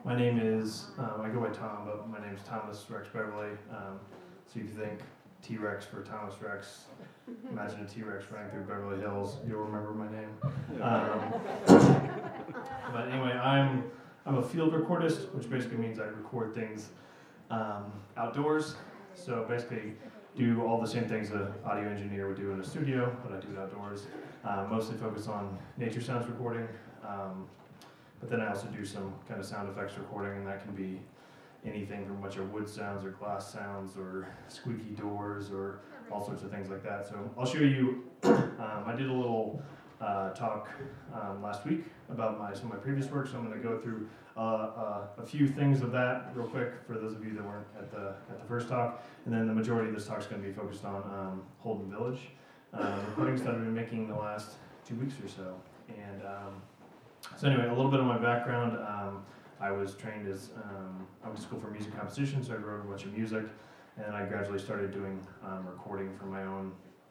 My name is, I go by Tom, but my name is Thomas Rex Beverly. So if you think T-Rex for Thomas Rex, imagine a T-Rex running through Beverly Hills, you'll remember my name. But anyway, I'm a field recordist, which basically means I record things outdoors. So basically do all the same things an audio engineer would do in a studio, but I do it outdoors. Mostly focus on nature sounds recording. But then I also do some kind of sound effects recording, and that can be anything from a bunch of wood sounds or glass sounds or squeaky doors or all sorts of things like that. So I'll show you, I did a little talk last week about some of my previous work, so I'm going to go through a few things of that real quick for those of you that weren't at the first talk, and then the majority of this talk is going to be focused on Holden Village, recordings that I've been making the last 2 weeks or so. And so anyway, a little bit of my background. I was trained as, I went to school for music composition, so I wrote a bunch of music, and then I gradually started doing recording for my own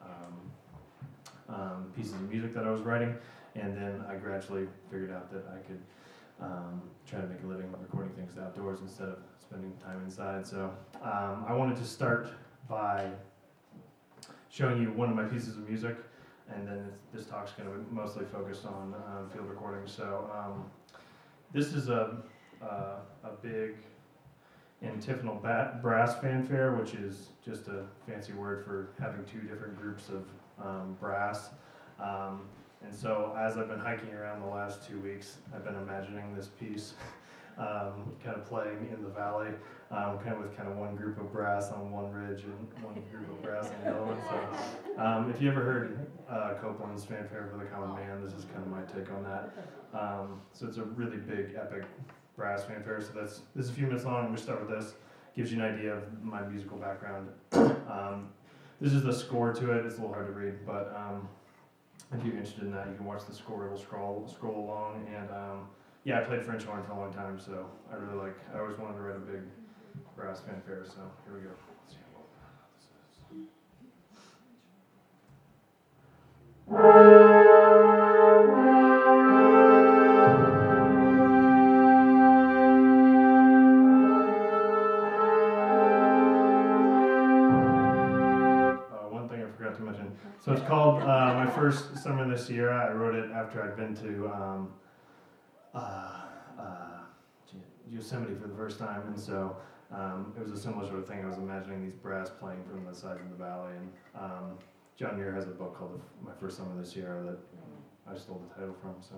pieces of music that I was writing, and then I gradually figured out that I could try to make a living recording things outdoors instead of spending time inside. So I wanted to start by showing you one of my pieces of music, and then this talk's going to be mostly focused on field recording. So this is a big antiphonal brass fanfare, which is just a fancy word for having two different groups of brass. And so as I've been hiking around the last 2 weeks, I've been imagining this piece kind of playing in the valley, kind of with kind of one group of brass on one ridge and one group of brass on the other one. So if you ever heard Copeland's Fanfare for the Common Man, this is kind of my take on that. So it's a really big, epic brass fanfare. So this is a few minutes long. We start with this. Gives you an idea of my musical background. This is the score to it. It's a little hard to read, but if you're interested in that, you can watch the score. It'll scroll along. And yeah, I played French horn for a long time, so I always wanted to write a big brass fanfare. So here we go. Let's see what this is. One thing I forgot to mention. So it's called My First Summer in the Sierra. I wrote it after I'd been to Yosemite for the first time, and so it was a similar sort of thing. I was imagining these brass playing from the sides of the valley, and John Muir has a book called My First Summer in the Sierra that I stole the title from. So.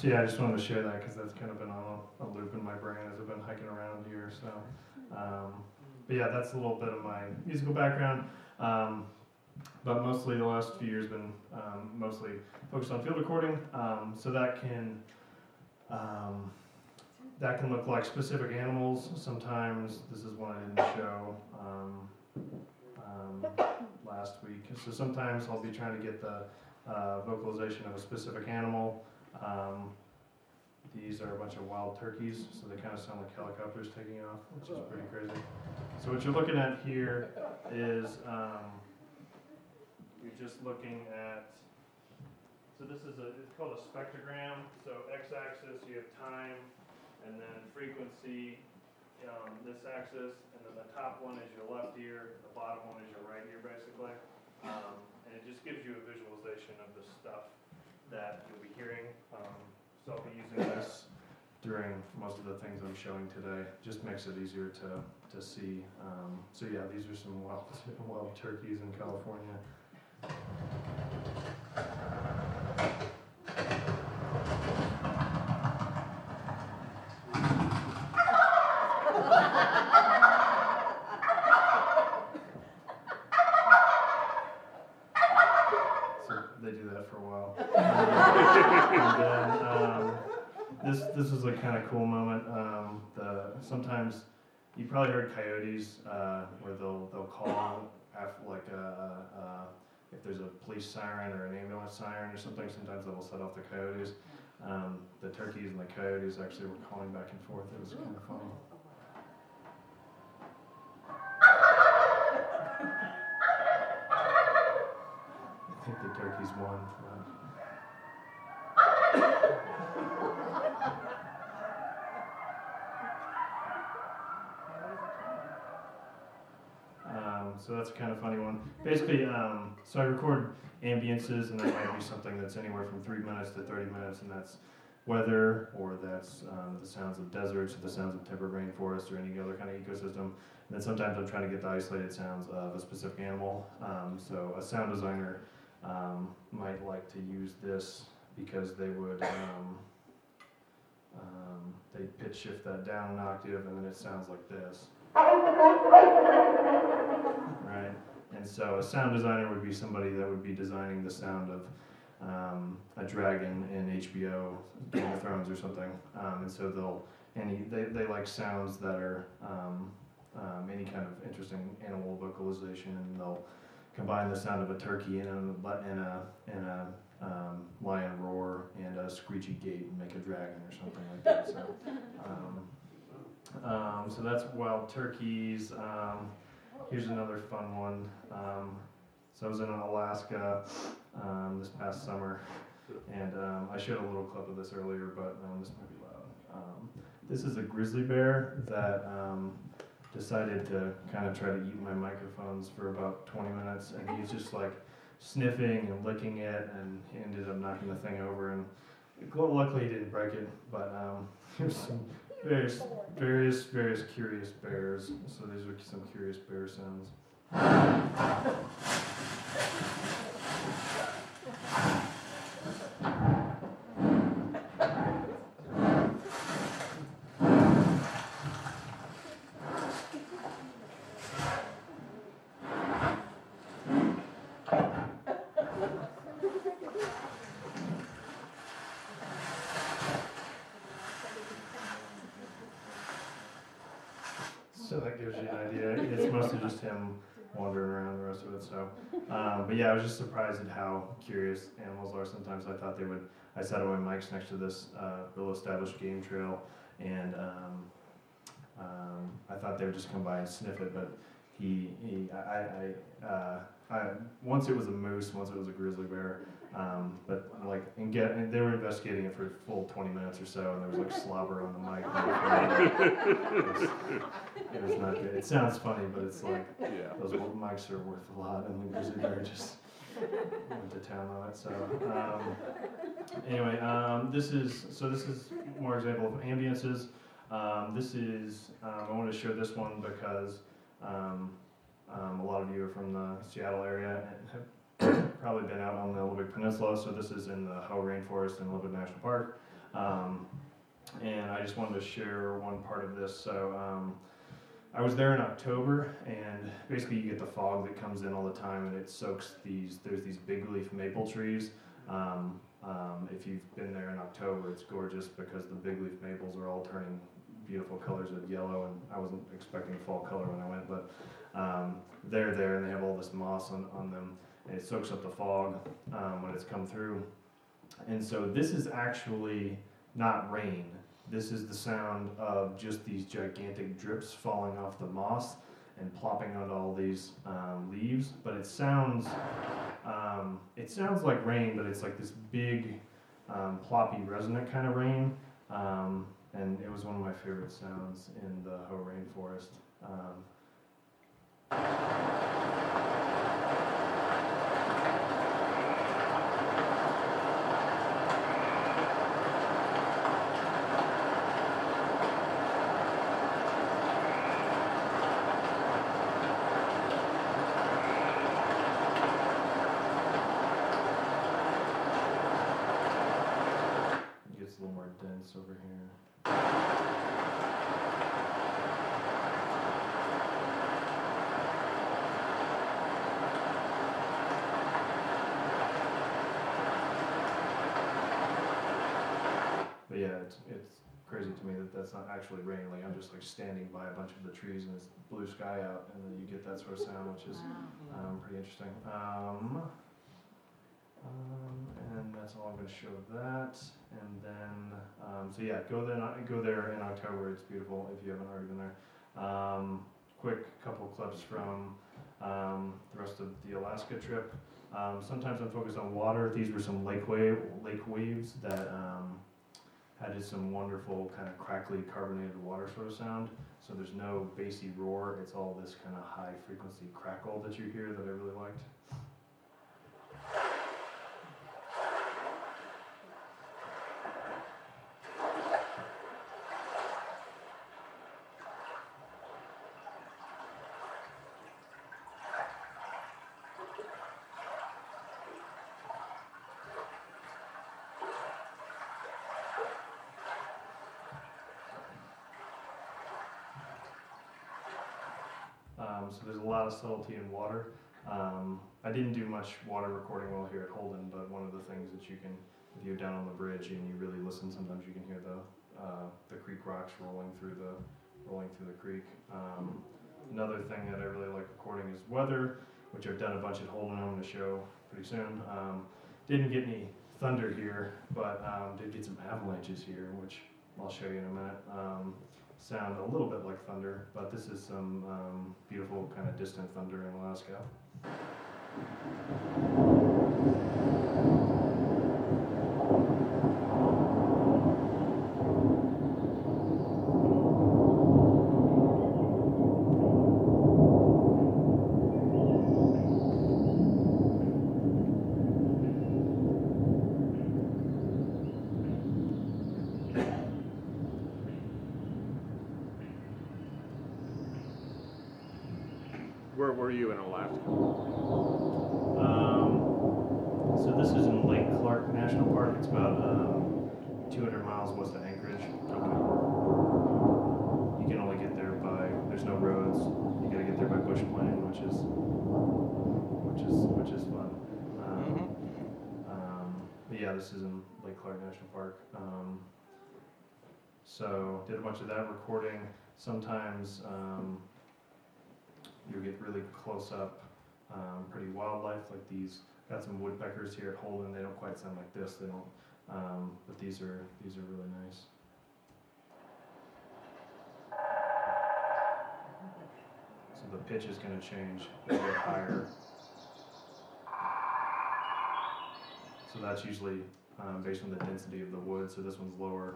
So yeah, I just wanted to share that because that's kind of been on a loop in my brain as I've been hiking around here. So, but yeah, that's a little bit of my musical background. But mostly the last few years been mostly focused on field recording. So that can look like specific animals. Sometimes this is one I didn't show last week. So sometimes I'll be trying to get the vocalization of a specific animal. These are a bunch of wild turkeys, so they kind of sound like helicopters taking off, which is pretty crazy. So what you're looking at here is you're just looking at, so this is it's called a spectrogram. So x-axis you have time, and then frequency, this axis, and then the top one is your left ear, the bottom one is your right ear, basically. And it just gives you a visualization of the stuff that you'll be hearing. So I'll be using this during most of the things I'm showing today. Just makes it easier to see. So yeah, these are some wild turkeys in California. They do that for a while. And then this is a kind of cool moment. Sometimes you probably heard coyotes where they'll call after if there's a police siren or an ambulance siren or something. Sometimes they'll set off the coyotes. The turkeys and the coyotes actually were calling back and forth. It was kind of funny. I think the turkeys won. So that's a kind of funny one. Basically, so I record ambiances, and that might be something that's anywhere from 3 minutes to 30 minutes, and that's weather, or that's the sounds of deserts, or the sounds of temperate rainforest, or any other kind of ecosystem. And then sometimes I'm trying to get the isolated sounds of a specific animal. So a sound designer might like to use this because they would they pitch shift that down an octave, and then it sounds like this. Right, and so a sound designer would be somebody that would be designing the sound of a dragon in HBO, Game of Thrones or something, and so they like sounds that are any kind of interesting animal vocalization, and they'll combine the sound of a turkey and a lion roar and a screechy gate and make a dragon or something like that. So that's wild turkeys. Here's another fun one. So I was in Alaska this past summer, and I showed a little clip of this earlier, but this might be loud. This is a grizzly bear that decided to kind of try to eat my microphones for about 20 minutes, and he's just like sniffing and licking it, and he ended up knocking the thing over, and luckily he didn't break it, but there's some various curious bears. So these are some curious bear sounds. So that gives you an idea. It's mostly just him wandering around the rest of it. So, but yeah, I was just surprised at how curious animals are. Sometimes I thought they would. I set up my mics next to this real established game trail, and I thought they would just come by and sniff it. But once it was a moose, once it was a grizzly bear. But and they were investigating it for a full 20 minutes or so, and there was like slobber on the mic. It was not good. It sounds funny, but it's like those mics are worth a lot, and the grizzly bear just went to town on it. So anyway, this is more example of ambiances. This is I wanted to share this one because a lot of you are from the Seattle area and have probably been out on the Olympic Peninsula. So this is in the Hoh Rainforest in Olympic National Park. And I just wanted to share one part of this. So I was there in October, and basically you get the fog that comes in all the time, and it soaks there's these big leaf maple trees. If you've been there in October, it's gorgeous because the big leaf maples are all turning beautiful colors of yellow, and I wasn't expecting fall color when I went, but they're there, and they have all this moss on them, and it soaks up the fog when it's come through. And so this is actually not rain. This is the sound of just these gigantic drips falling off the moss and plopping onto all these leaves. But it sounds like rain, but it's like this big, ploppy, resonant kind of rain. And it was one of my favorite sounds in the Hoh rainforest. It gets a little more dense over here. But yeah, it's crazy to me that that's not actually rain. Like I'm just like standing by a bunch of the trees and it's blue sky out, and then you get that sort of sound, which is pretty interesting. And that's all I'm going to show of that. And then, so yeah, go there in October. It's beautiful if you haven't already been there. Quick couple clips from the rest of the Alaska trip. Sometimes I'm focused on water. These were some lake waves that had some wonderful kind of crackly carbonated water sort of sound. So there's no bassy roar. It's all this kind of high frequency crackle that you hear that I really liked. So there's a lot of subtlety in water. I didn't do much water recording while here at Holden, but one of the things that you can, if you're down on the bridge and you really listen, sometimes you can hear the creek rocks rolling through the creek. Another thing that I really like recording is weather, which I've done a bunch at Holden. I'm going to show pretty soon. Didn't get any thunder here, but did get some avalanches here, which I'll show you in a minute. Sound a little bit like thunder, but this is some beautiful kind of distant thunder in Alaska. Where were you in Alaska? So this is in Lake Clark National Park. It's about 200 miles west of Anchorage. You can only get there by, there's no roads. You gotta get there by bush plane, which is fun. But yeah, this is in Lake Clark National Park. So did a bunch of that recording. Sometimes you get really close up, pretty wildlife like these. Got some woodpeckers here at Holden. They don't quite sound like this. They don't, but these are really nice. So the pitch is going to change a bit higher. So that's usually based on the density of the wood. So this one's lower.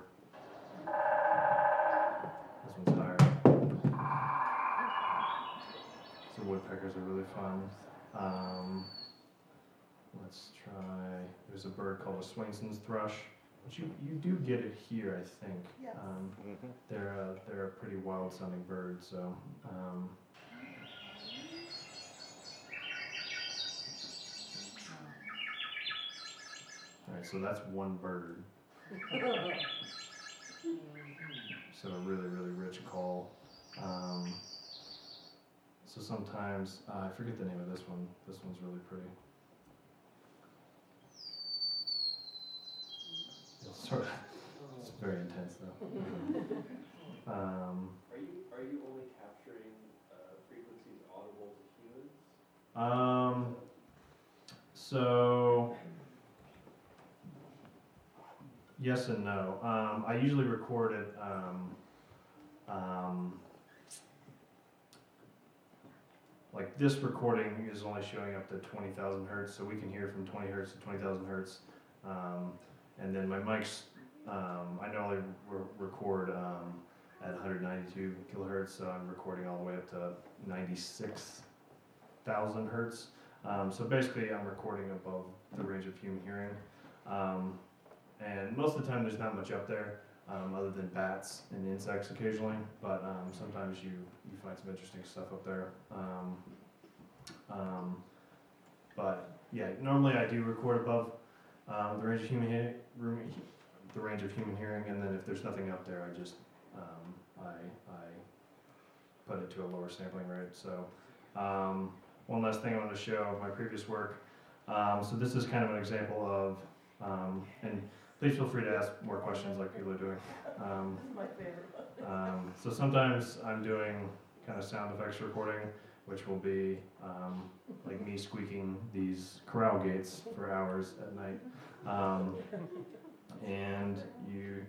This one's higher. So woodpeckers are really fun. Let's try, there's a bird called a Swainson's thrush, which you do get it here, I think. Yes. They're a pretty wild sounding bird, so. Alright, so that's one bird. So a really, really rich call. So sometimes, I forget the name of this one. This one's really pretty. It's very intense though. Are you only capturing frequencies audible to humans? So yes and no. I usually record it. Like this recording is only showing up to 20,000 hertz, so we can hear from 20 hertz to 20,000 hertz. And then my mics, I normally record at 192 kilohertz, so I'm recording all the way up to 96,000 hertz. So basically, I'm recording above the range of human hearing. And most of the time, there's not much up there, other than bats and insects occasionally. But sometimes you find some interesting stuff up there. But yeah, normally I do record above the range of human hearing, and then if there's nothing up there, I just I put it to a lower sampling rate. So one last thing I want to show of my previous work. So this is kind of an example of, and please feel free to ask more questions like people are doing. My favorite. So sometimes I'm doing kind of sound effects recording, which will be like me squeaking these corral gates for hours at night. And you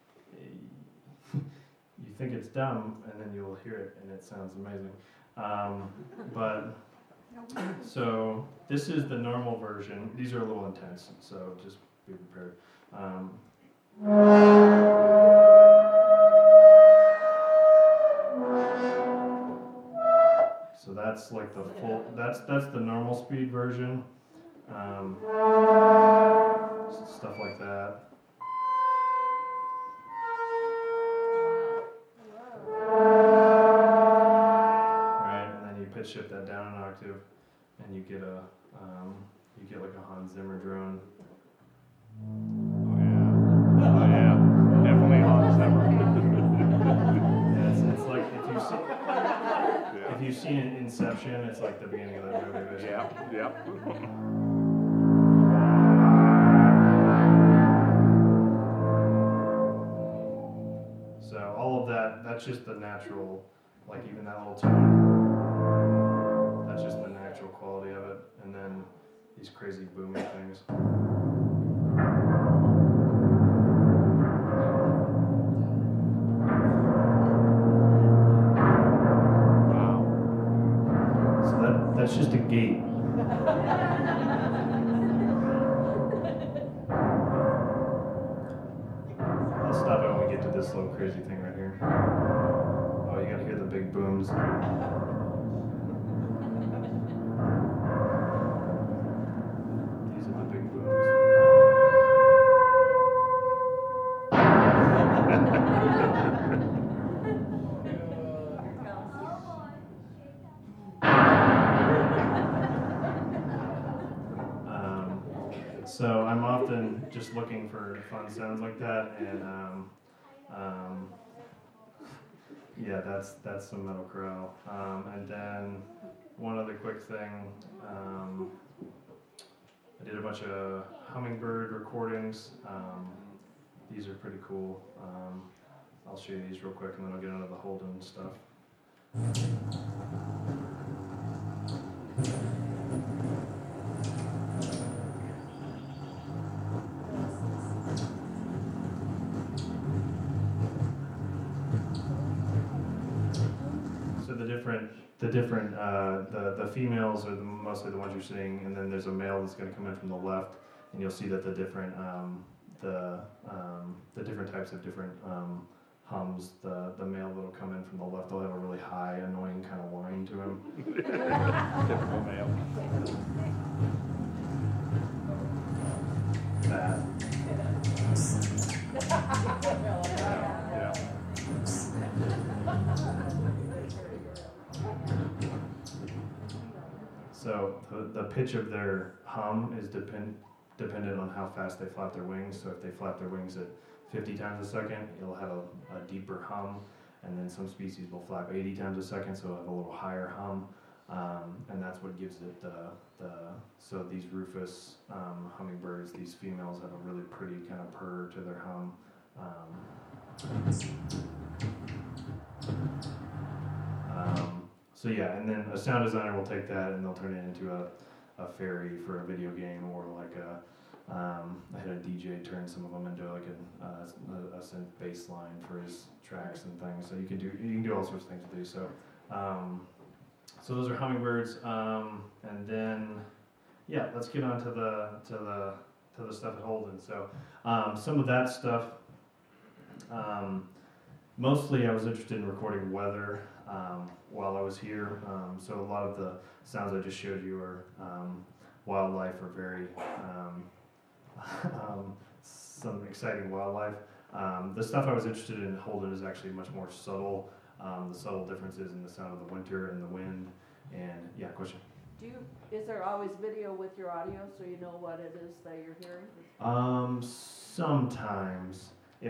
think it's dumb, and then you'll hear it, and it sounds amazing. But so this is the normal version. These are a little intense, so just be prepared. So that's like the full. That's the normal speed version. Stuff like that. Right, and then you pitch shift that down an octave, and you get like a Hans Zimmer drone. Oh yeah, definitely Hans Zimmer. Yeah, it's like if you've seen Inception, it's like the beginning of that movie. Basically. Yeah. So all of that's just the natural, like even that little tone, that's just the natural quality of it. And then these crazy booming things. Wow. So that's just a gate. I'll stop it when we get to this little crazy thing right here. Oh, you gotta hear the big booms. These are the big booms. So I'm often just looking for fun sounds like that, and yeah, that's some metal corral. And then one other quick thing, I did a bunch of hummingbird recordings. These are pretty cool. I'll show you these real quick, and then I'll get into the Holden stuff. The females are mostly the ones you're seeing, and then there's a male that's going to come in from the left, and you'll see that the different different types of different hums. The male that'll come in from the left, they'll have a really high, annoying kind of whine to him. Typical male. That. Yeah. So the pitch of their hum is dependent on how fast they flap their wings. So if they flap their wings at 50 times a second, it'll have a deeper hum. And then some species will flap 80 times a second, so it'll have a little higher hum. And that's what gives it so these rufous hummingbirds, these females have a really pretty kind of purr to their hum. So yeah, and then a sound designer will take that and they'll turn it into a fairy for a video game, or like I had a DJ turn some of them into like a synth bass line for his tracks and things. So you can do all sorts of things with these. So those are hummingbirds, and then yeah, let's get on to the stuff at Holden. So some of that stuff. Mostly I was interested in recording weather while I was here. So a lot of the sounds I just showed you are wildlife, or very some exciting wildlife. The stuff I was interested in Holden is actually much more subtle. The subtle differences in the sound of the winter and the wind. And yeah, question? Is there always video with your audio so you know what it is that you're hearing? Sometimes.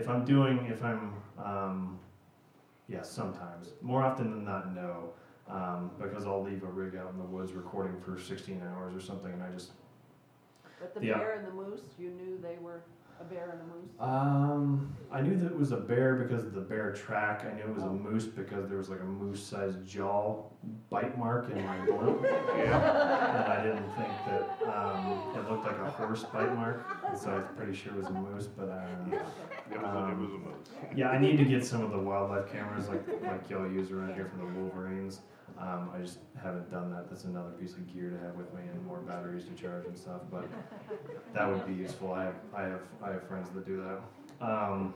Yeah, sometimes. More often than not, no. Because I'll leave a rig out in the woods recording for 16 hours or something, and I just... But the bear and the moose, you knew they were a bear and a moose? I knew that it was a bear because of the bear track. I knew it was a moose because there was like a moose-sized jaw bite mark in my blimp. Yeah. And I didn't think that it looked like a horse bite mark, and so I was pretty sure it was a moose, but It was a moose. yeah, I need to get some of the wildlife cameras like y'all use around here from the Wolverines. I just haven't done that. That's another piece of gear to have with me, and more batteries to charge and stuff. But that would be useful. I have friends that do that.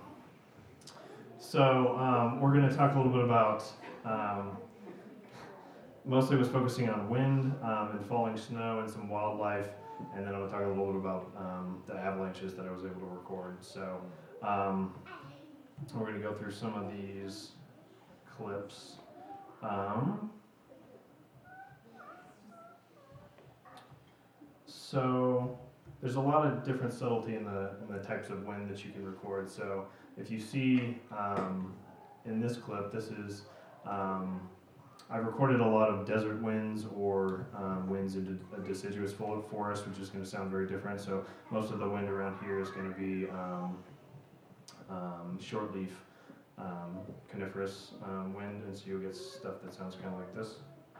So we're going to talk a little bit about. Mostly was focusing on wind and falling snow and some wildlife, and then I'm going to talk a little bit about the avalanches that I was able to record. So we're going to go through some of these clips. So there's a lot of different subtlety in the types of wind that you can record. So if you see in this clip, this is I've recorded a lot of desert winds or winds into a deciduous forest, which is going to sound very different. So most of the wind around here is going to be shortleaf coniferous wind, and so you'll get stuff that sounds kind of like this.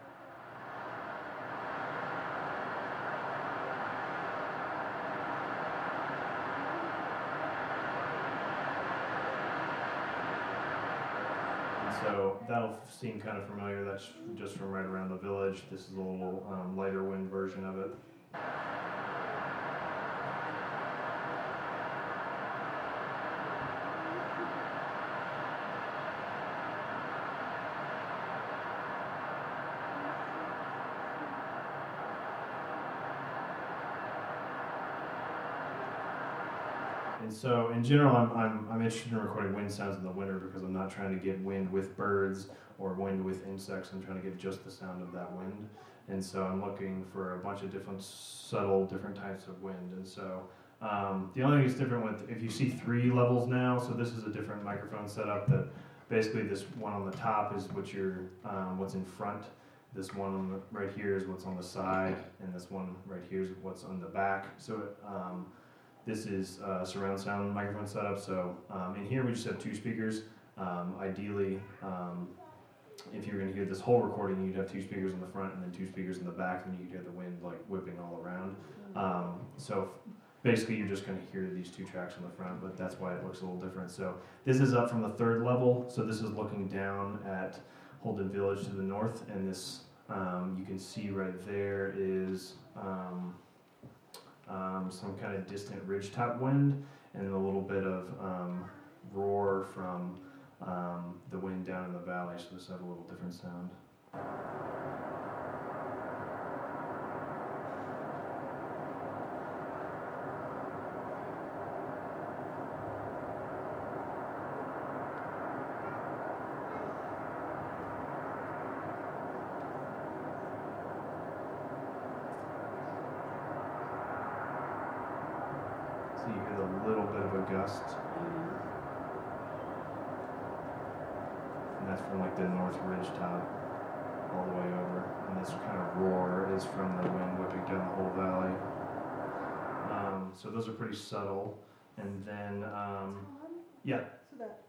So that'll seem kind of familiar. That's just from right around the village. This is a little lighter wind version of it. And so, in general, I'm interested in recording wind sounds in the winter because I'm not trying to get wind with birds or wind with insects. I'm trying to get just the sound of that wind. And so I'm looking for a bunch of different subtle, different types of wind. And so the only thing that's different with, if you see 3 levels now, so this is a different microphone setup that basically this one on the top is what's in front. This one right here is what's on the side, and this one right here is what's on the back. So this is surround sound microphone setup. So in here we just have 2 speakers. Ideally, if you're going to hear this whole recording, you'd have 2 speakers in the front and then 2 speakers in the back, and you could hear the wind like whipping all around. So basically, you're just going to hear these 2 tracks in the front, but that's why it looks a little different. So this is up from the 3rd level. So this is looking down at Holden Village to the north, and this you can see right there is some kind of distant ridgetop wind, and then a little bit of roar from the wind down in the valley, so this has a little different sound. So you hear a little bit of a gust, and that's from like the North Ridge top all the way over. And this kind of roar is from the wind whipping down the whole valley. So those are pretty subtle. And then, yeah. So that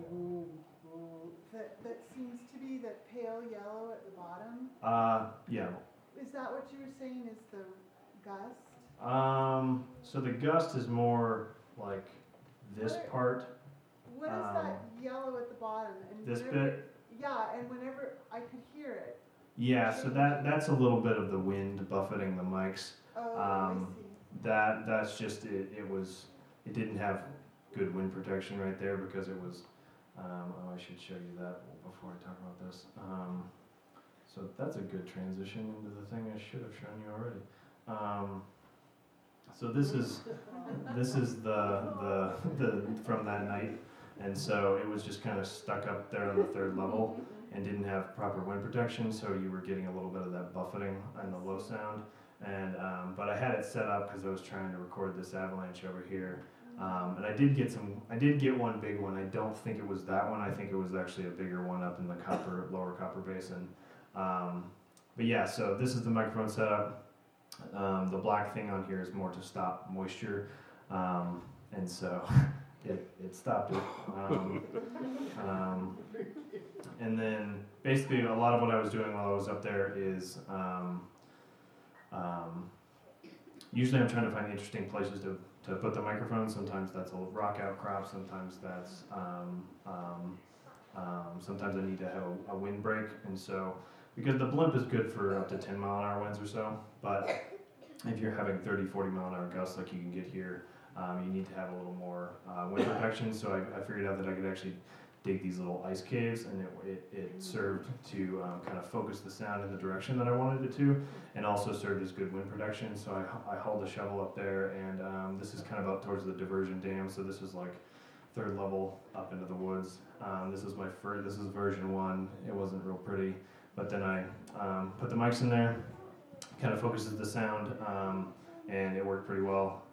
seems to be that pale yellow at the bottom. Yeah. Is that what you were saying is the gust? So the gust is more like this part. What is that yellow at the bottom? And This whenever- bit? Yeah, and whenever I could hear it. Yeah, so that's a little bit of the wind buffeting the mics. Oh, I see. That's just it. It didn't have good wind protection right there because it was. I should show you that before I talk about this. So that's a good transition into the thing I should have shown you already. So this is the from that night, and so it was just kind of stuck up there on the third level and didn't have proper wind protection, so you were getting a little bit of that buffeting and the low sound. And but I had it set up because I was trying to record this avalanche over here, and I did get one big one. I don't think it was that one. I think it was actually a bigger one up in the lower Copper Basin. But yeah, so this is the microphone setup. The black thing on here is more to stop moisture, and so it stopped it. And then basically a lot of what I was doing while I was up there is usually I'm trying to find interesting places to put the microphone. Sometimes that's a rock outcrop, sometimes that's sometimes I need to have a windbreak, and so because the blimp is good for up to 10 mile an hour winds or so, but if you're having 30, 40 mile an hour gusts like you can get here, you need to have a little more wind protection. So I figured out that I could actually dig these little ice caves, and it served to kind of focus the sound in the direction that I wanted it to, and also served as good wind protection. So I hauled a shovel up there, and this is kind of up towards the diversion dam. So this is like third level up into the woods. This is this is version 1. It wasn't real pretty, but then I put the mics in there, kind of focuses the sound, and it worked pretty well.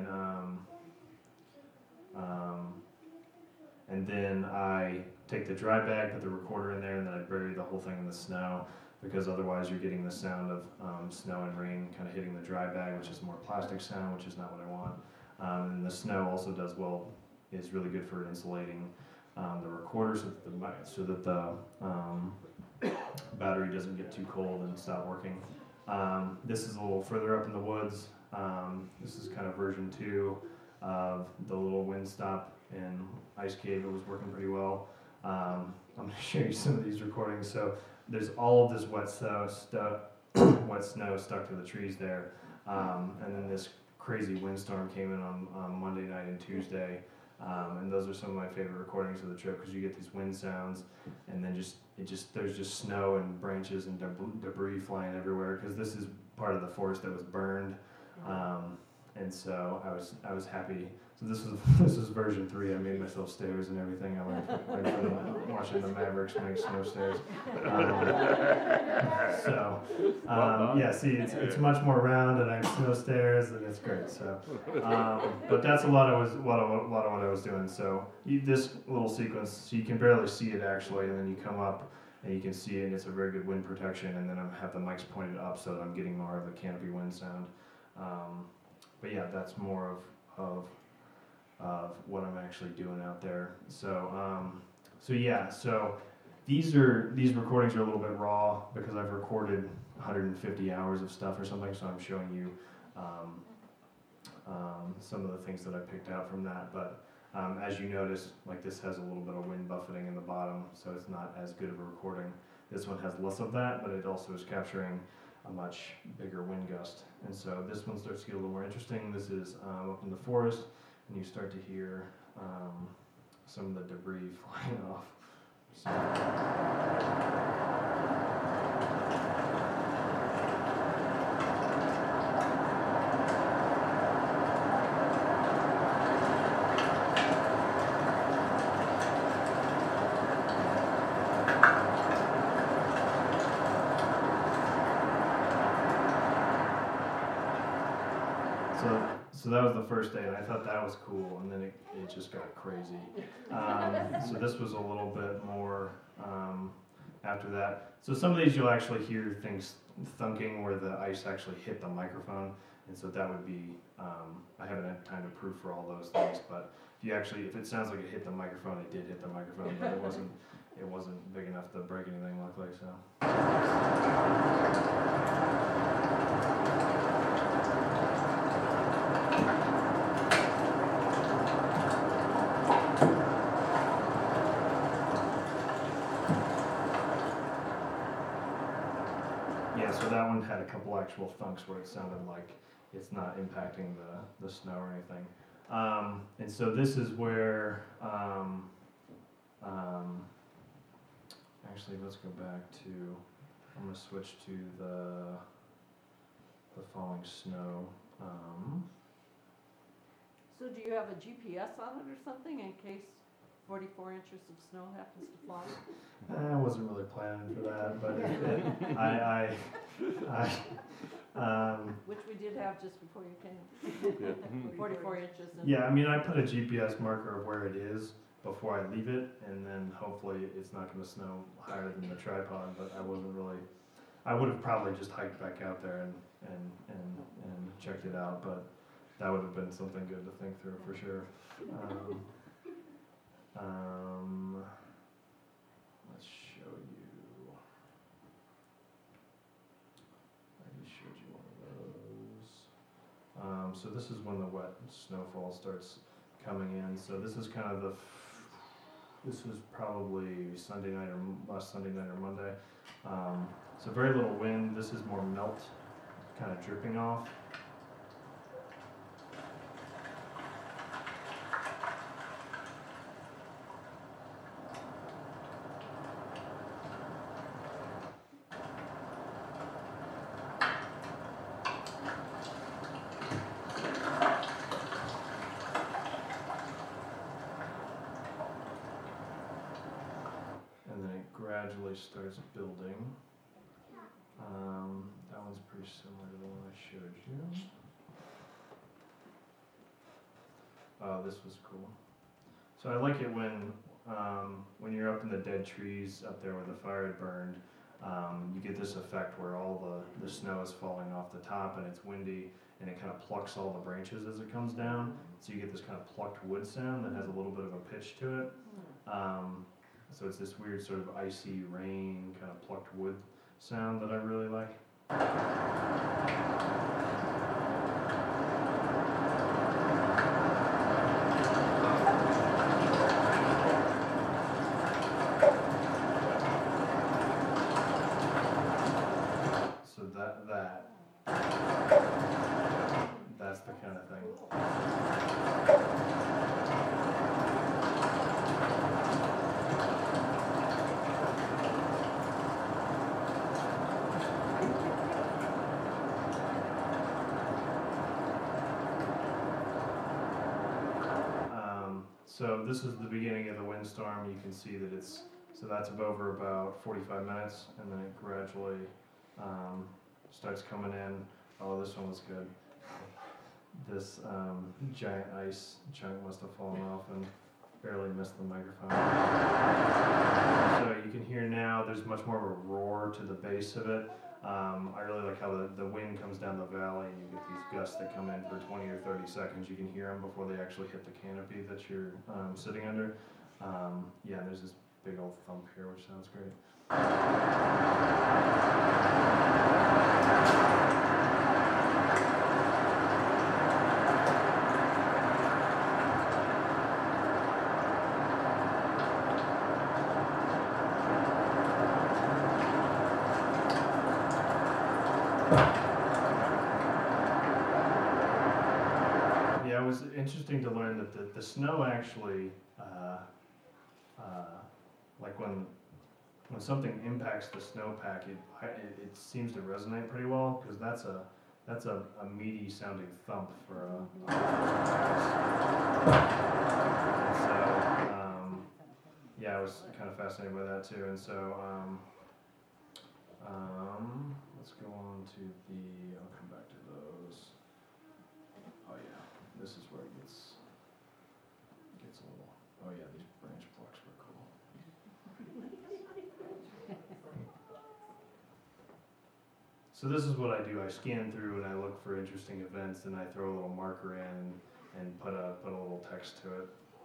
And then I take the dry bag, put the recorder in there, and then I bury the whole thing in the snow, because otherwise you're getting the sound of snow and rain kind of hitting the dry bag, which is more plastic sound, which is not what I want. And the snow also is really good for insulating the recorder so that the battery doesn't get too cold and stop working. This is a little further up in the woods. This is kind of version 2 of the little wind stop in Ice Cave. It was working pretty well. I'm going to show you some of these recordings. So there's all of this wet snow stuck to the trees there. And then this crazy windstorm came in on Monday night and Tuesday. And those are some of my favorite recordings of the trip, because you get these wind sounds, and then there's just snow and branches and debris flying everywhere, because this is part of the forest that was burned. And so I was happy. So this is version 3. I made myself stairs and everything. I learned from watching the Mavericks make snow stairs. Yeah, see, it's much more round, and I have snow stairs, and it's great. So, but that's a lot of what I was doing. So this little sequence, so you can barely see it actually, and then you come up and you can see it, and it's a very good wind protection. And then I have the mics pointed up so that I'm getting more of the canopy wind sound. But yeah, that's more of what I'm actually doing out there. So these recordings are a little bit raw because I've recorded 150 hours of stuff or something. So I'm showing you some of the things that I picked out from that. But as you notice, like this has a little bit of wind buffeting in the bottom, so it's not as good of a recording. This one has less of that, but it also is capturing a much bigger wind gust. And so this one starts to get a little more interesting. This is up in the forest, and you start to hear some of the debris flying off. So So that was the first day, and I thought that was cool, and then it just got crazy. So this was a little bit more after that. So some of these you'll actually hear things thunking where the ice actually hit the microphone, and so that would be, I haven't had time to prove for all those things, but if it sounds like it hit the microphone, it did hit the microphone, but it wasn't big enough to break anything, luckily, so. Yeah, so that one had a couple actual thunks where it sounded like it's not impacting the snow or anything. And so this is where, actually, let's go back to, I'm gonna switch to the falling snow. So do you have a GPS on it or something in case 44 inches of snow happens to fall? I wasn't really planning for that, but Which we did have just before you came. 44 inches. And yeah, I mean, I put a GPS marker of where it is before I leave it, and then hopefully it's not gonna snow higher than the tripod, but I would have probably just hiked back out there and checked it out, but that would have been something good to think through for sure. Let's show you. I just showed you one of those. So this is when the wet snowfall starts coming in. So this is kind of this was probably Sunday night or last Sunday night or Monday. So very little wind. This is more melt, kind of dripping off. Gradually starts building. That one's pretty similar to the one I showed you. Oh, this was cool. So I like it when you're up in the dead trees up there where the fire had burned, you get this effect where all the snow is falling off the top and it's windy and it kind of plucks all the branches as it comes down. So you get this kind of plucked wood sound that has a little bit of a pitch to it. So it's this weird sort of icy rain, kind of plucked wood sound that I really like. So that's the kind of thing. So this is the beginning of the windstorm. You can see that so that's over about 45 minutes, and then it gradually starts coming in. Oh, this one was good. This giant ice chunk must have fallen off and barely missed the microphone. So you can hear now there's much more of a roar to the base of it. I really like how the wind comes down the valley and you get these gusts that come in for 20 or 30 seconds. You can hear them before they actually hit the canopy that you're sitting under. Yeah, there's this big old thump here, which sounds great. Yeah, it was interesting to learn that the snow actually, like when something impacts the snowpack, it seems to resonate pretty well, because that's a meaty sounding thump for a so yeah, I was kind of fascinated by that too, and so let's go on to I'll come back to those. Oh yeah. So this is what I do. I scan through and I look for interesting events, and I throw a little marker in and put a little text to it.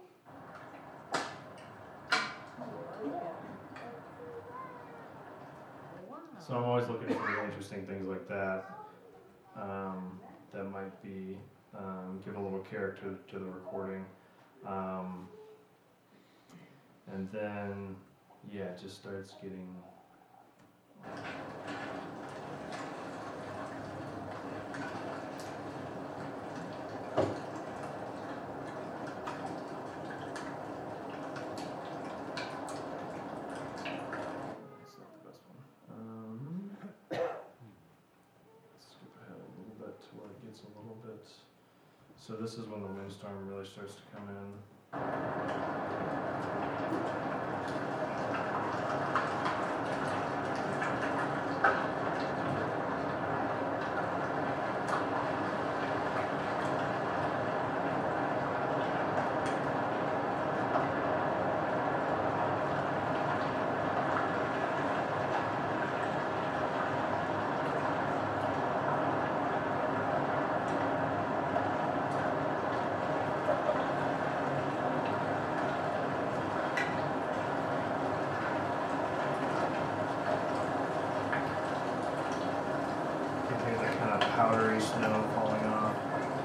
So I'm always looking for interesting things like that, that might be, give a little character to the recording. And then, yeah, it just starts getting. That's not the best one. Let's skip ahead a little bit to where it gets a little bit. So this is when the windstorm really starts to come in. You can hear that kind of powdery snow falling off.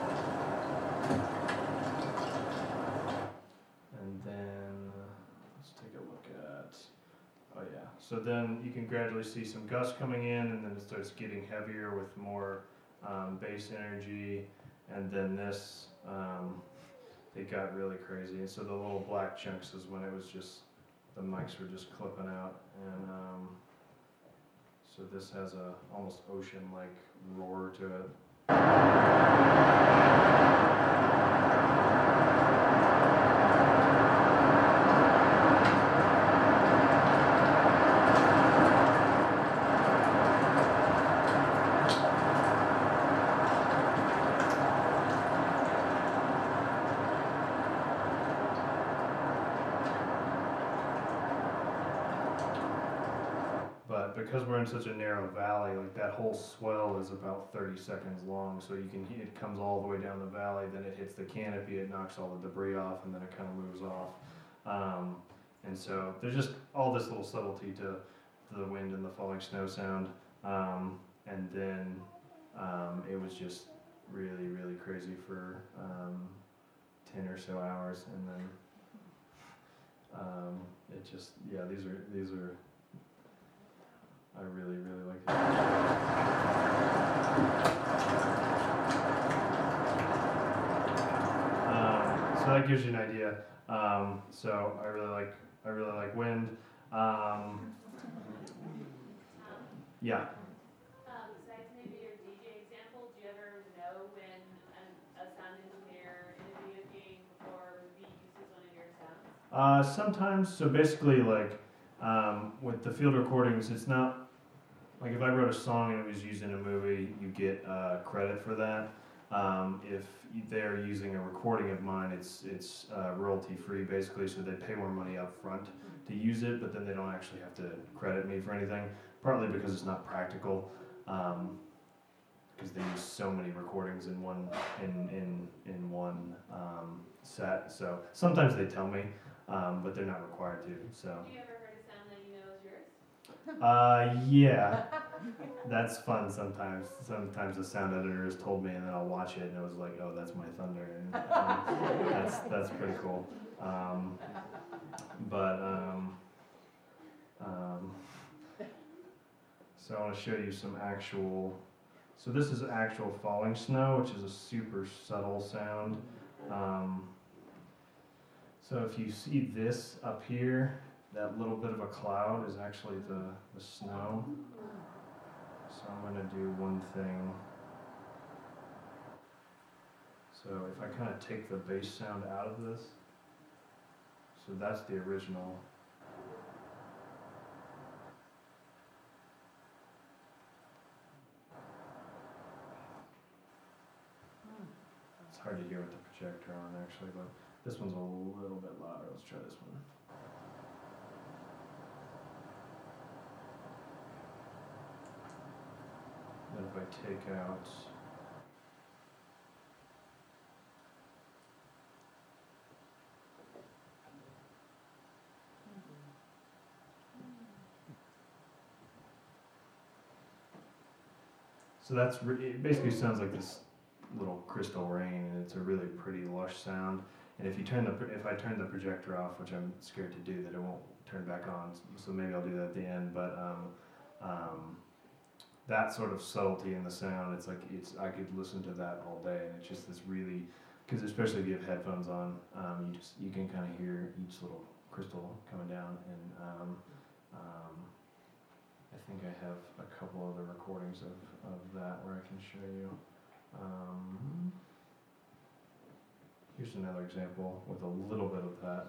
And then, let's take a look at, oh yeah. So then you can gradually see some gusts coming in, and then it starts getting heavier with more bass energy. And then this, it got really crazy. And so the little black chunks is when it was just, the mics were just clipping out. And so this has a almost ocean-like roar to it. But because we're in such a narrow valley, like that whole swell is about 30 seconds long, so you can it comes all the way down the valley, then it hits the canopy, it knocks all the debris off, and then it kind of moves off. And so there's just all this little subtlety to the wind and the falling snow sound. And then it was just really, really crazy for 10 or so hours, and then it just, yeah, these are I really, really like it. So that gives you an idea. So I really like wind. Yeah. Besides maybe your DJ example, do you ever know when a sound engineer in a video game or movie uses one of your sounds? Sometimes. So basically, like with the field recordings, it's not like if I wrote a song and it was used in a movie, you get credit for that. If they're using a recording of mine, it's royalty free basically, so they pay more money up front to use it, but then they don't actually have to credit me for anything. Partly because it's not practical, because they use so many recordings in one set. So sometimes they tell me, but they're not required to. So. Have you ever heard a sound that you know is yours? Yeah, that's fun sometimes. Sometimes the sound editor has told me, and then I'll watch it, and it was like, oh, that's my thunder, and that's pretty cool. So I want to show you some actual. So this is actual falling snow, which is a super subtle sound. So if you see this up here, that little bit of a cloud is actually the snow. So I'm going to do one thing. So if I kind of take the bass sound out of this, so that's the original. It's hard to hear with the projector on actually, but this one's a little bit louder. Let's try this one. if I take out, so it basically sounds like this little crystal rain, and it's a really pretty lush sound. And if I turn the projector off, which I'm scared to do, that it won't turn back on, so maybe I'll do that at the end. But that sort of subtlety in the sound, I could listen to that all day, and it's just this really, because especially if you have headphones on, you can kind of hear each little crystal coming down. And I think I have a couple other recordings of that where I can show you. Here's another example with a little bit of that.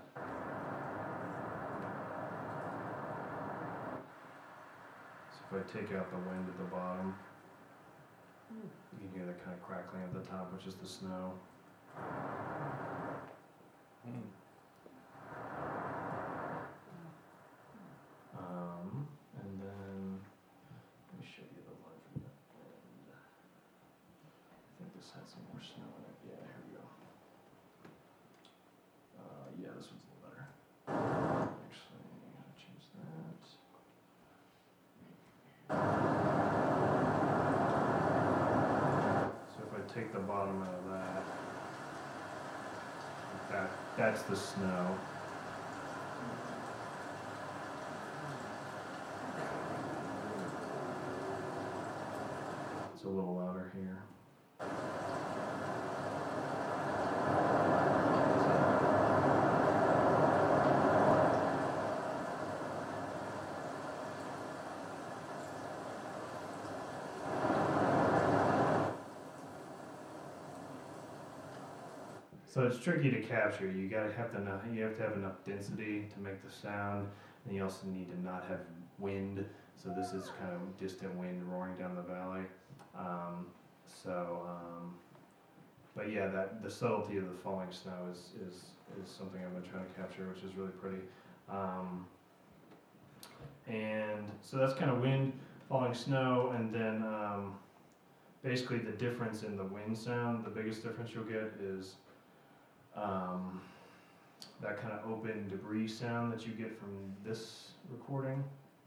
So if I take out the wind at the bottom, you can hear the kind of crackling at the top, which is the snow. And then let me show you the one from the end. I think this has some more snow in it. Yeah, here we go. Yeah, this one's a little better. Actually, I'm gonna change that. So if I take the bottom out of that's the snow. It's a little louder here. So it's tricky to capture. You have to have enough density to make the sound, and you also need to not have wind. So this is kind of distant wind roaring down the valley. But yeah, the subtlety of the falling snow is something I've been trying to capture, which is really pretty. And so that's kind of wind, falling snow, and then basically the difference in the wind sound. The biggest difference you'll get is that kind of open debris sound that you get from this recording.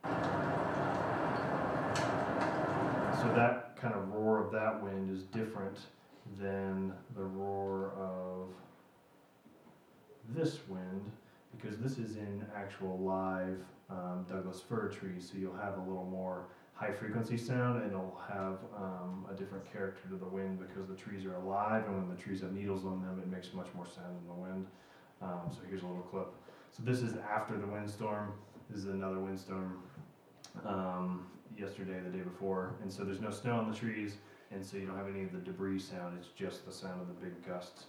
So that kind of roar of that wind is different than the roar of this wind, because this is in actual live Douglas fir trees, so you'll have a little more high frequency sound, and it'll have a different character to the wind because the trees are alive, and when the trees have needles on them, it makes much more sound than the wind. So here's a little clip. So this is after the windstorm. This is another windstorm yesterday, the day before, and so there's no snow on the trees, and so you don't have any of the debris sound. It's just the sound of the big gusts.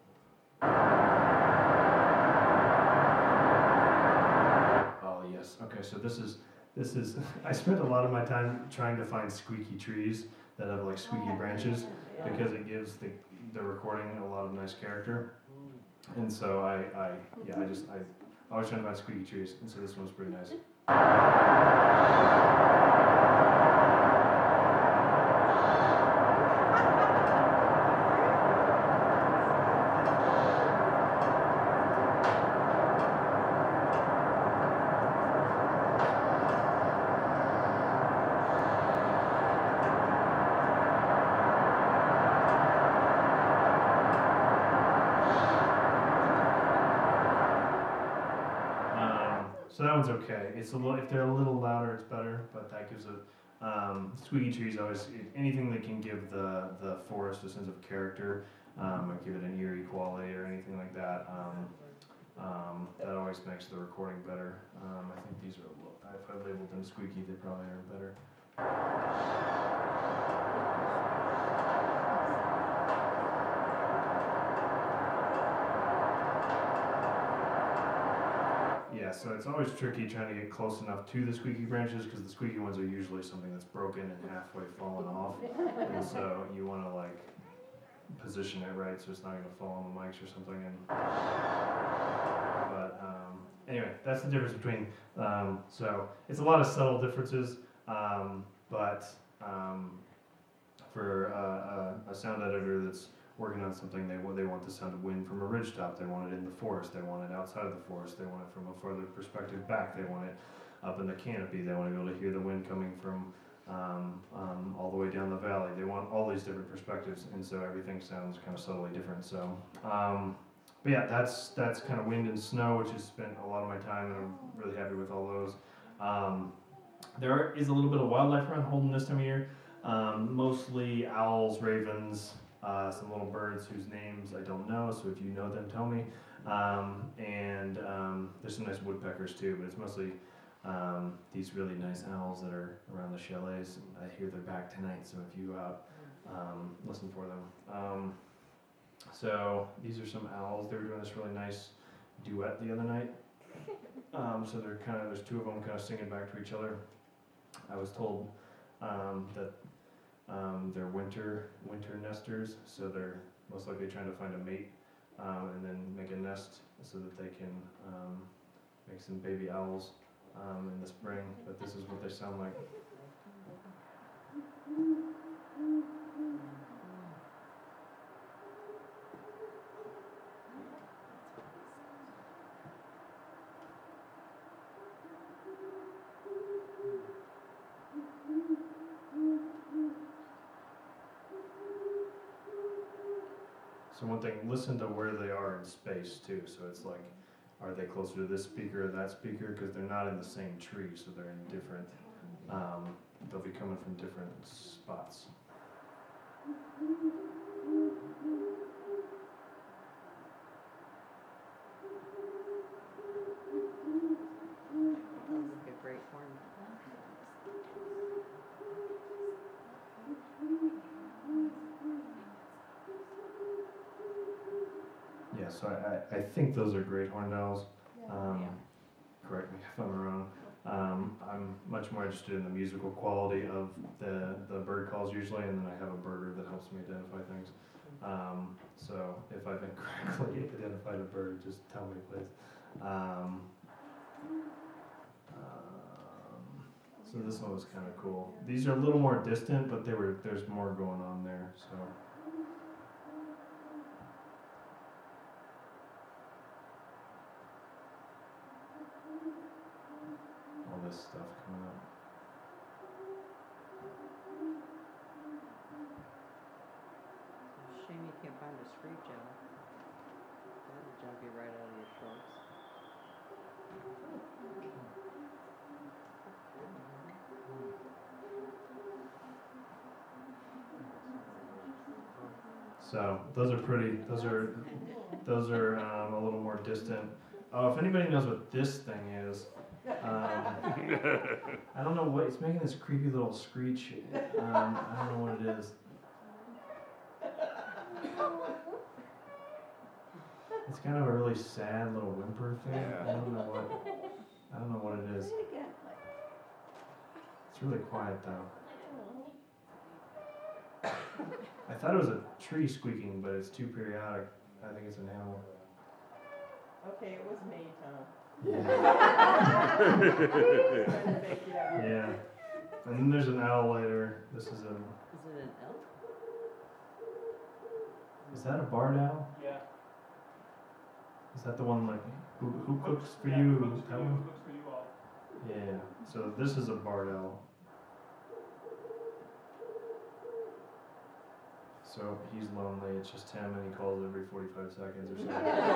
Oh yes, okay, so this is, I spent a lot of my time trying to find squeaky trees that have like squeaky branches, because it gives the recording a lot of nice character. And so I always trying to find squeaky trees, and so this one's pretty nice. So that one's okay. It's a little, if they're a little louder, it's better, but that gives squeaky trees always, anything that can give the forest a sense of character, or give it an eerie quality or anything like that, that always makes the recording better. I think these are a little, if I labeled them squeaky, they probably are better. Yeah, so it's always tricky trying to get close enough to the squeaky branches, because the squeaky ones are usually something that's broken and halfway fallen off, and so you want to like position it right so it's not going to fall on the mics or something. But anyway, that's the difference between. So it's a lot of subtle differences, but for a sound editor that's working on something. They want the sound of wind from a ridgetop. They want it in the forest. They want it outside of the forest. They want it from a further perspective back. They want it up in the canopy. They want to be able to hear the wind coming from all the way down the valley. They want all these different perspectives, and so everything sounds kind of subtly different. So, but yeah, that's kind of wind and snow, which has spent a lot of my time, and I'm really happy with all those. There is a little bit of wildlife around Holden this time of year, mostly owls, ravens, some little birds whose names I don't know, so if you know them, tell me. And there's some nice woodpeckers too, but it's mostly these really nice owls that are around the chalets. I hear they're back tonight, so if you go out, listen for them. So these are some owls. They were doing this really nice duet the other night. So there's two of them kind of singing back to each other. I was told that they're winter nesters, so they're most likely trying to find a mate and then make a nest so that they can make some baby owls in the spring. But this is what they sound like. So one thing, listen to where they are in space too. So it's like, are they closer to this speaker or that speaker? Because they're not in the same tree, so they're in different, they'll be coming from different spots. Sounds like a great horn. Yeah, so I think those are great horned owls. Yeah. Correct me if I'm wrong. I'm much more interested in the musical quality of the bird calls usually, and then I have a birder that helps me identify things. So if I've incorrectly identified a bird, just tell me, please. So this one was kind of cool. These are a little more distant, but there's more going on there. So. All this stuff coming up. Shame you can't find a screech owl. That'll jump you right out of your shorts. So those are pretty. Those are a little more distant. Oh, if anybody knows what this thing is, I don't know what it's making. This creepy little screech. I don't know what it is. It's kind of a really sad little whimper thing. Yeah. I don't know what it is. It's really quiet though. I thought it was a tree squeaking, but it's too periodic. I think it's an owl. Okay, it was me, Tom. Yeah. Trying to fake it out. Yeah. And then there's an owl later. This is Is it an elk? Is that a barred owl? Yeah. Is that the one like who cooks for Yeah, you? who cooks for That you, one? who cooks for you all. Yeah. So this is a barred owl. So he's lonely. It's just him, and he calls every 45 seconds or so.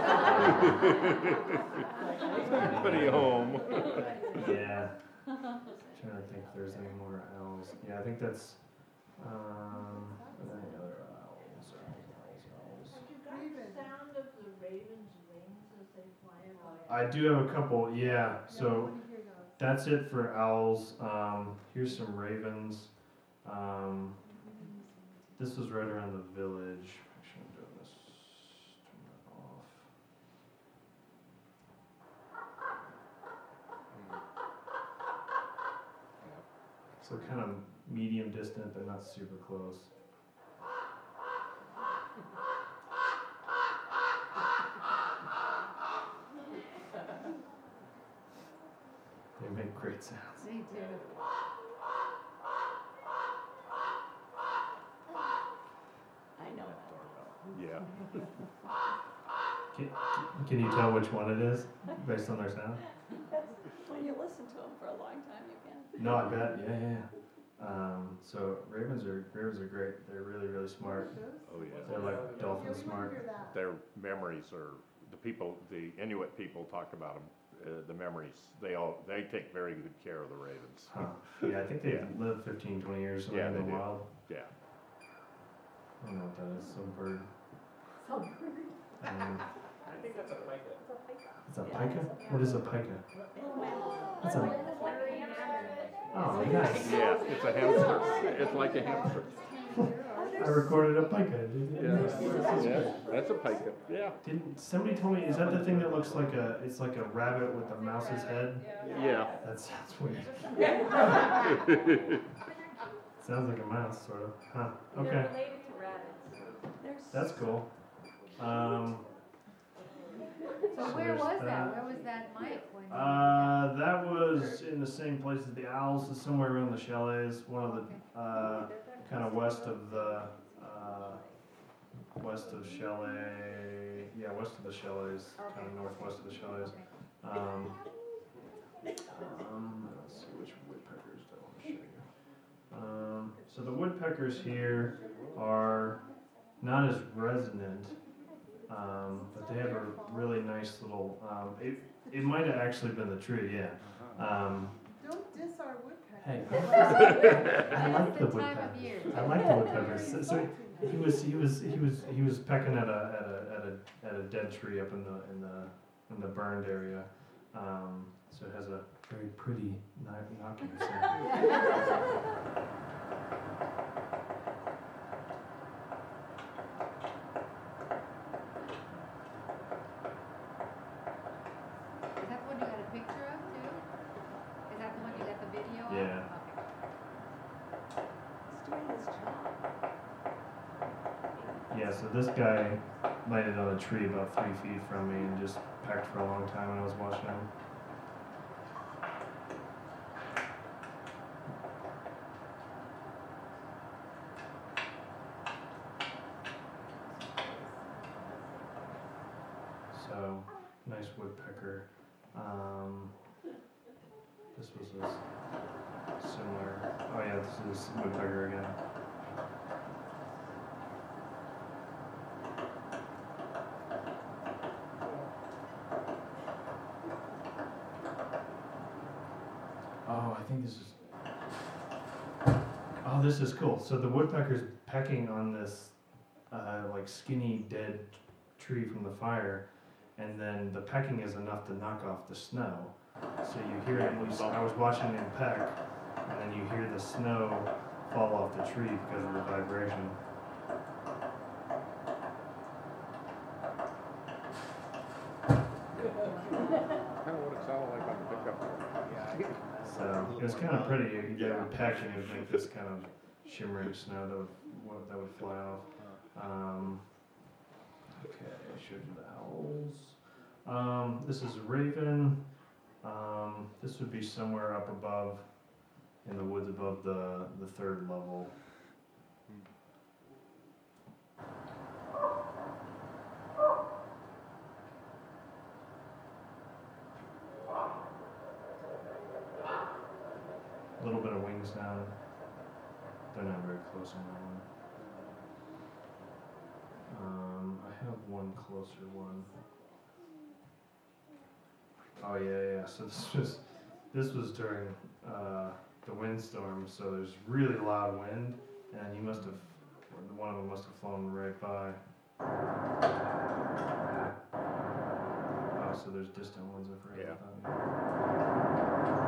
Somebody home. Yeah. Trying to think if there's any more owls. Yeah, I think that's. Any other owls? Sound of the raven's wings as they fly by. I do have a couple. Yeah. So that's it for owls. Here's some ravens. This was right around the village. Actually, I'm doing this. Turn that off. So kind of medium distant, but not super close. They make great sounds. Me too. Yeah. Can you tell which one it is based on their sound? When you listen to them for a long time, you can. No, I bet. Yeah. So ravens are great. They're really, really smart. Oh, yeah. They're like Yeah, dolphin we smart. wonder that. Their memories are, the Inuit people talk about them, the memories. They take very good care of the ravens. Huh. Yeah, I think they Yeah. live 15, 20 years somewhere Yeah, in they the do. wild. Yeah. I don't know what that is. Some bird. Some Um, I think that's a pica. it's a pica? What is a pica? That's a. Flurry hammer. Oh, nice. Yeah, it's a hamster. It's like a hamster. I recorded a pica. Yeah, that's a pica. Yeah. Didn't somebody told me? Is that the thing that looks like a? It's like a rabbit with a mouse's head. Yeah. That sounds weird. Sounds like a mouse, sort of. Huh. They're Okay. related to rabbits. That's cool. So So where there's was that. that? Where was that mic when? That was in the same place as the owls, is somewhere around the chalets, one of the, kind of west of chalet, west of the chalets, kind of northwest of the chalets. Let's see, which woodpeckers do I want to show you? So the woodpeckers here are not as resonant, but they have a really nice little, it might have actually been the tree, yeah. Don't diss our woodpecker. Hey, I like It's the the time woodpecker. of year. I like the woodpeckers. So he was pecking at a dead tree up in the burned area. So it has a very pretty knocking sound. Is that the one you got a picture of too? Is that the one you got the video of? Yeah. It's doing his job. Yeah, so this guy lighted on a tree about 3 feet from me and just pecked for a long time when I was watching him. So, nice woodpecker. This was a similar, oh yeah, this is woodpecker again. Oh, I think this is, oh, this is cool. So the woodpecker's pecking on this, like skinny dead tree from the fire, and then the pecking is enough to knock off the snow. So you hear it, I was watching him peck, and then you hear the snow fall off the tree because of the vibration. Kind of what it sounded like on the pickup. So it was kind of pretty. They would peck and it would make this kind of shimmering snow that would fly off. Okay, I showed you the owls. This is a raven. This would be somewhere up above, in the woods above the third level. A little bit of wing sound. They're not very close on that one. I have one closer one. Oh yeah. So this was during the windstorm. So there's really loud wind, and one of them must have flown right by. Oh, so there's distant ones. I forgot about that.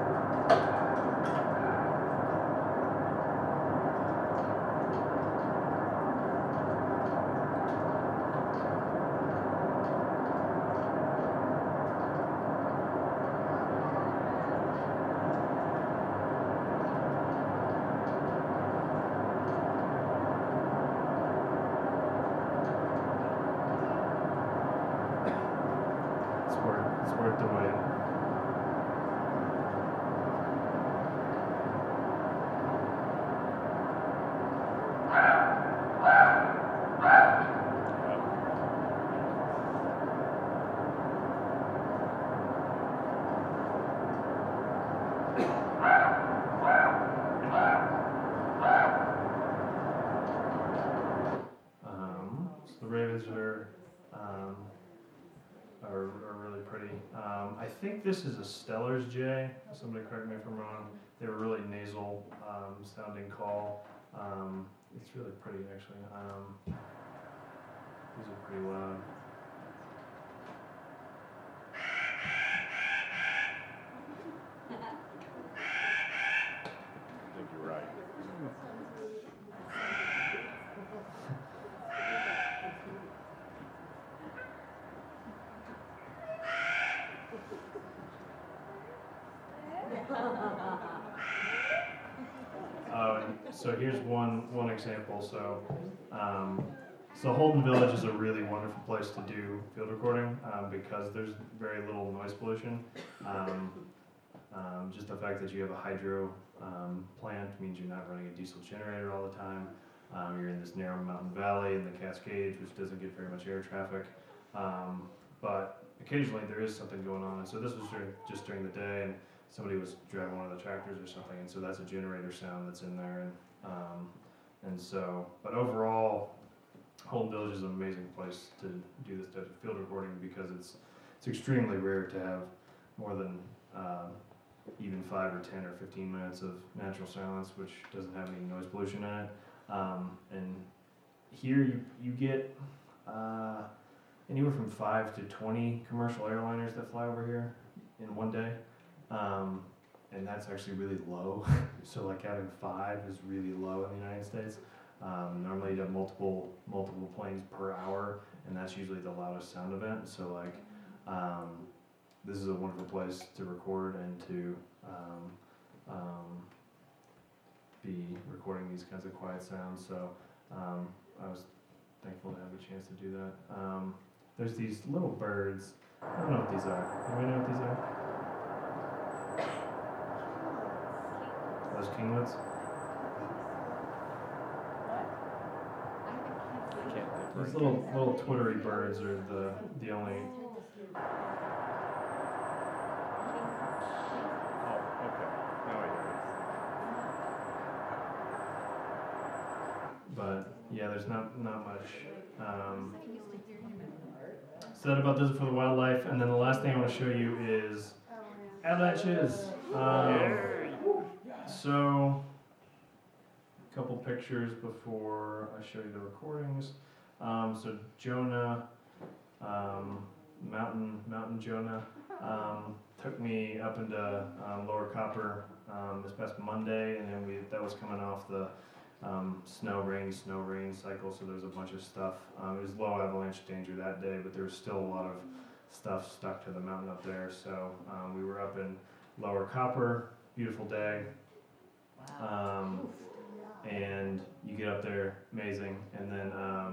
It's worth the wait. raves are really pretty. I think this is a Stellar's J. Somebody correct me if I'm wrong. They were really nasal sounding call. It's really pretty actually. These are pretty loud. I think you're right. So here's one example. So Holden Village is a really wonderful place to do field recording because there's very little noise pollution. Just the fact that you have a hydro plant means you're not running a diesel generator all the time. You're in this narrow mountain valley in the Cascades, which doesn't get very much air traffic. But occasionally there is something going on. And so this was just during the day, and somebody was driving one of the tractors or something, and so that's a generator sound that's in there. And so, but overall, Holden Village is an amazing place to do this type of field recording because it's extremely rare to have more than even 5 or 10 or 15 minutes of natural silence, which doesn't have any noise pollution in it. And here you get anywhere from 5 to 20 commercial airliners that fly over here in one day. And that's actually really low. So like having 5 is really low in the United States. Normally you have multiple planes per hour, and that's usually the loudest sound event. So like, this is a wonderful place to record and to be recording these kinds of quiet sounds. So I was thankful to have the chance to do that. There's these little birds. I don't know what these are. Anybody know what these are? Those kinglets? These little twittery birds are the only. Oh, okay. Now I hear But yeah, there's not much. So that about does it for the wildlife. And then the last thing I want to show you is avalanches. So a couple pictures before I show you the recordings. So Jonah, Mountain Jonah, took me up into Lower Copper this past Monday, and then that was coming off the snow rain cycle, so there was a bunch of stuff. It was low avalanche danger that day, but there was still a lot of stuff stuck to the mountain up there. So we were up in Lower Copper, beautiful day. And you get up there, amazing, and then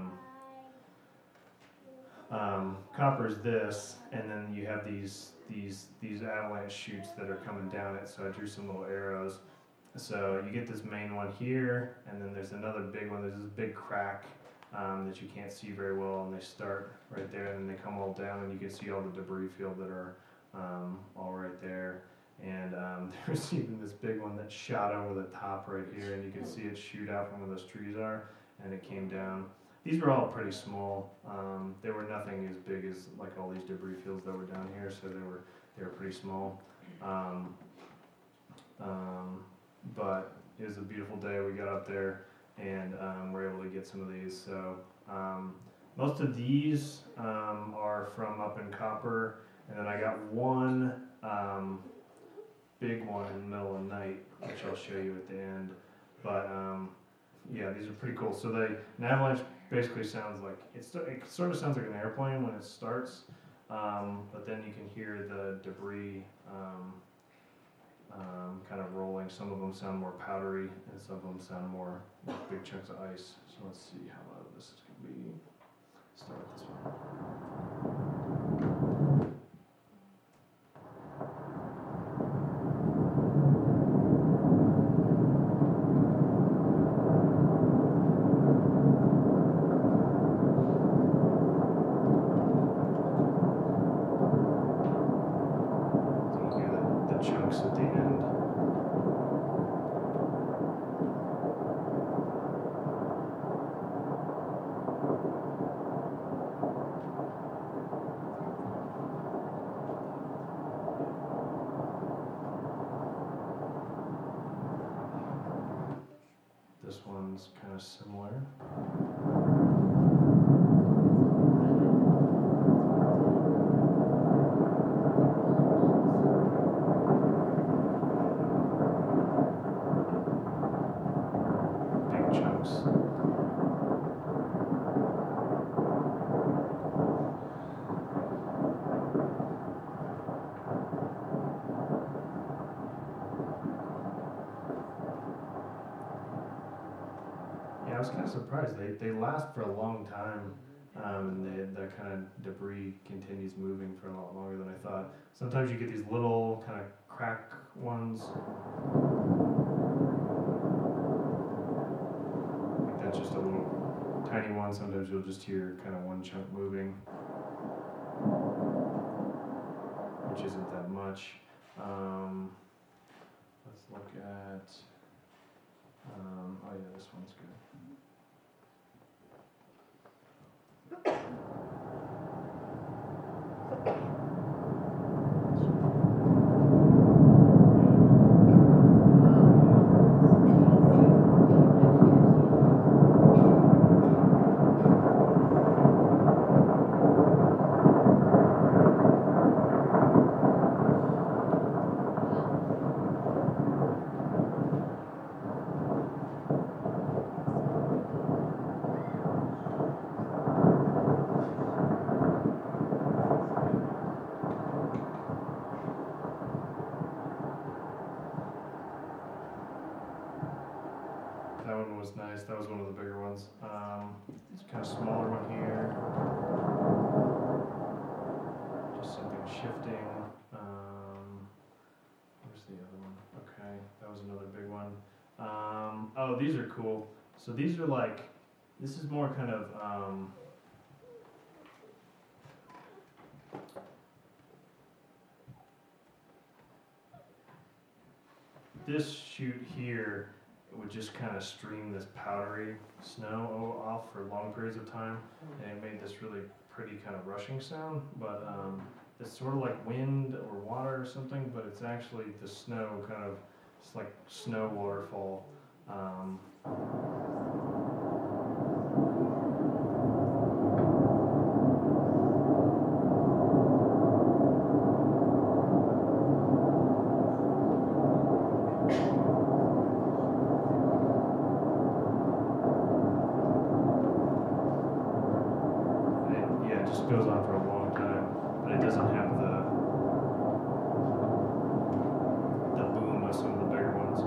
Copper's this, and then you have these avalanche chutes that are coming down it. So I drew some little arrows. So you get this main one here, and then there's another big one. There's this big crack that you can't see very well, and they start right there, and then they come all down, and you can see all the debris field that are all right there. And there's even this big one that shot over the top right here, and you can see it shoot out from where those trees are, and it came down. These were all pretty small. They were nothing as big as like all these debris fields that were down here, so they were pretty small. But it was a beautiful day. We got up there and were able to get some of these. So most of these are from up in Copper, and then I got one big one in the middle of the night, which I'll show you at the end. But yeah, these are pretty cool. So an avalanche basically sounds like it sort of sounds like an airplane when it starts, but then you can hear the debris kind of rolling. Some of them sound more powdery, and some of them sound more like big chunks of ice. So let's see how loud this is going to be. Start with this one. So you hear the chunks at the end. surprised. They last for a long time, and that kind of debris continues moving for a lot longer than I thought. Sometimes you get these little kind of crack ones. Like that's just a little tiny one. Sometimes you'll just hear kind of one chunk moving, which isn't that much. Let's look at, oh yeah, this one's good. That one was nice. That was one of the bigger ones. It's kind of smaller one here. Just something shifting. Where's the other one? Okay, that was another big one. Oh, these are cool. So these are like, this is more kind of, this chute here would just kind of stream this powdery snow off for long periods of time, and it made this really pretty kind of rushing sound. But it's sort of like wind or water or something, but it's actually the snow kind of, it's like snow waterfall. Yeah, it just goes on for a long time, but it doesn't have the boom of some of the bigger ones.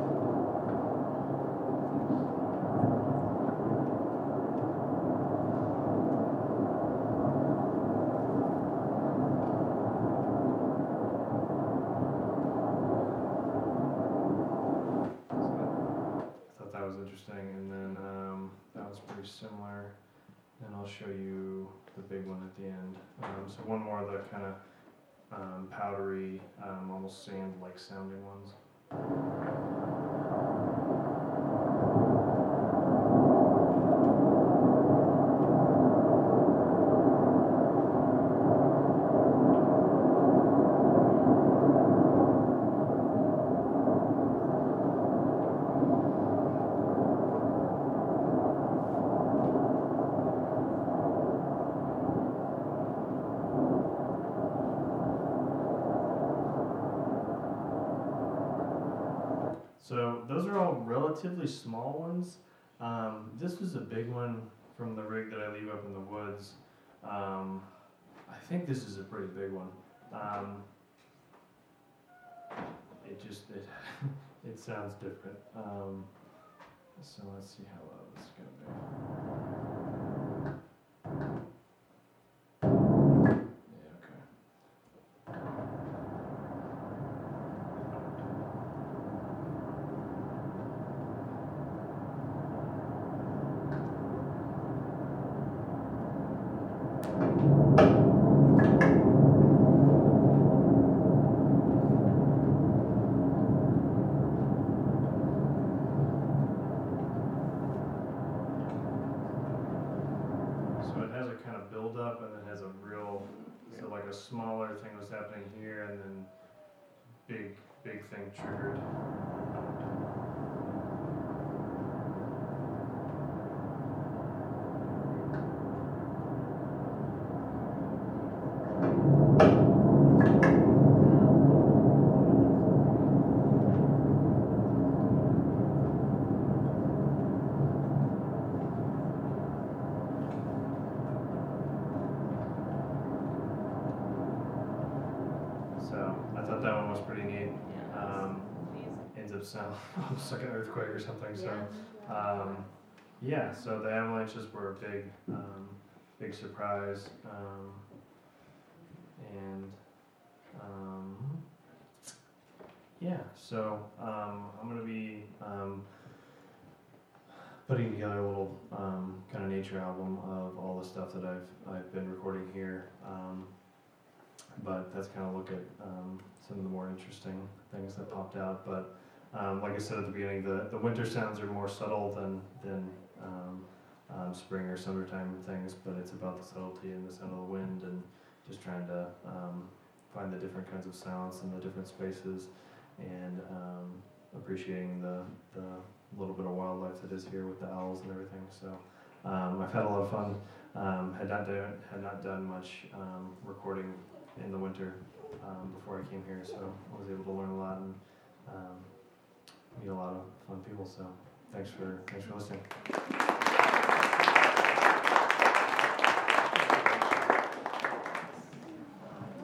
I thought that was interesting, and then that was pretty similar. And I'll show you the big one at the end. So one more of the kind of powdery, almost sand-like sounding ones. So those are all relatively small ones. This was a big one from the rig that I leave up in the woods. I think this is a pretty big one. It sounds different. So let's see how loud this is gonna be. Yeah, okay. So it has a kind of build up and then has a real, so like a smaller thing was happening here and then big thing triggered. So I thought that one was pretty neat. Ends up sounding almost like an earthquake or something. So Yeah, so the avalanches were a big surprise, and yeah. So I'm gonna be putting together a little kind of nature album of all the stuff that I've been recording here. But that's kind of look at some of the more interesting things that popped out. But like I said at the beginning, the winter sounds are more subtle than spring or summertime things, but it's about the subtlety and the sound of the wind and just trying to find the different kinds of sounds in the different spaces and appreciating the little bit of wildlife that is here with the owls and everything. So I've had a lot of fun. Had not done much recording in the winter before I came here, so I was able to learn a lot and meet a lot of fun people. So thanks for listening.